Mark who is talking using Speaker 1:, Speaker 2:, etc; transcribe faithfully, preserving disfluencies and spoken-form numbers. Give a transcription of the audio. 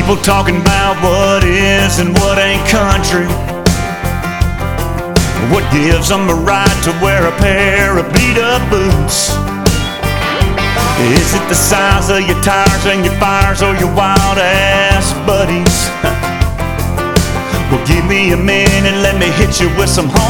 Speaker 1: People talking about what is and what ain't country. What gives them a right to wear a pair of beat-up boots? Is it the size of your tires and your fires, or your wild-ass buddies? Well, give me a minute, let me hit you with some home